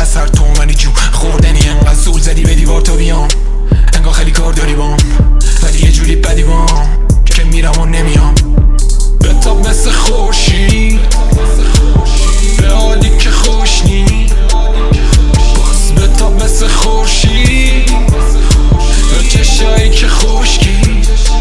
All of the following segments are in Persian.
از هر تومنی جو خوردنی، انقدر زول زدی به دیوار تا بیام، انگار خیلی کار داری بام، ولی یه جوری بدی بام که میرم و نمیام. بتاب مثل خورشید به حالی که خوشنی، باز بتاب مثل خورشید به چشایی که خشکی.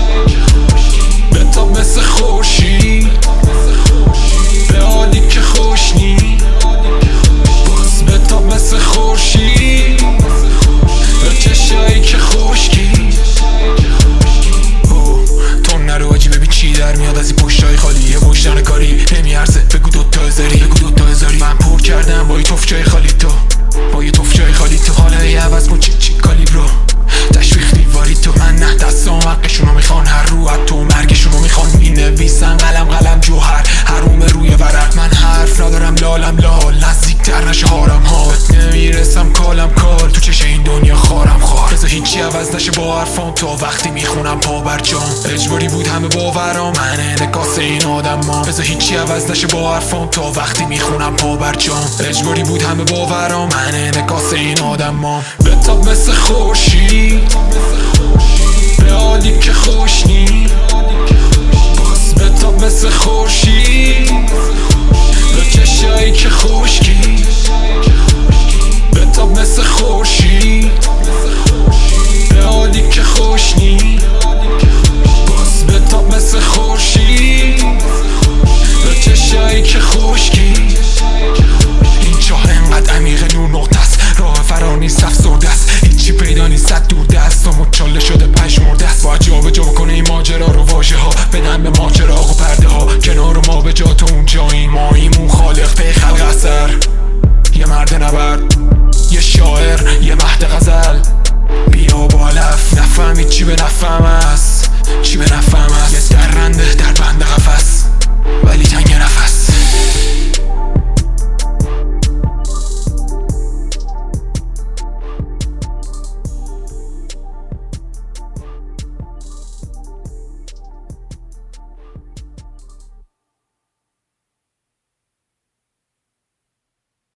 بتاب مثل خورشید به حالی که خوشنی، باز بتاب مثل خورشید به چشایی که خشکی. تو نرو آجی ببین چی در میاد از این پشتای خالی، یه پشتن کاری نمیارزه بگو دوتا هزاری، بگو دوتا هزاری. من پر کردم با یه توفچای خالی، تو با یه توفچای خالی، تو حالا یه عوض کن چی کالیبرو تشویق دیواری. تو من نه دستام حقشونو میخوان، هر رو تو مرگشونو میخوان، مینویسن قلم جوهر حروم روی ورق. من حرف ندارم لالم لال، نزدیکتر نشه هارم ها، نمیرسم کالم کال، تو چش این دنیا خارم خار. بذار هیچی عوض نشه با حرفام، تا وقتی میخونم پا بر جام، اجباری بود همه باورام، من انعکاس این آدم ما. بذار هیچی عوض نشه با حرفام، تا وقتی میخونم پا بر جام، اجباری بود همه باورام، من انعکاس این آدم ما. بتاب مثل خورشید به حالی که خوشنی، باز بتاب مثل خورشید به چشایی که خشکی. بتاب مثل خورشید به حالی که خوشنی، باز بتاب مثل خورشید به چشایی که خشکی. این چاه انقدر عمیق نور نقطه است، راه فرار نیست افسرده است، هیچی پیدا نیست صد دور دستامو چاله شده پشمرده است. باید جا به جا کنه این ماجرا رو، واژه ها بدن به ما چراغ و پرده ها، کنار ما به جا تو اونجایی، ماییم اون خالق پی خلق اثر، یه مرد نبرد، یه شاعر، یه مهد غزل. بیا با علف نفهمید چی به نفهم است، چی به نفهم است. یه درنده در بند قفس ولی تنگ نفس.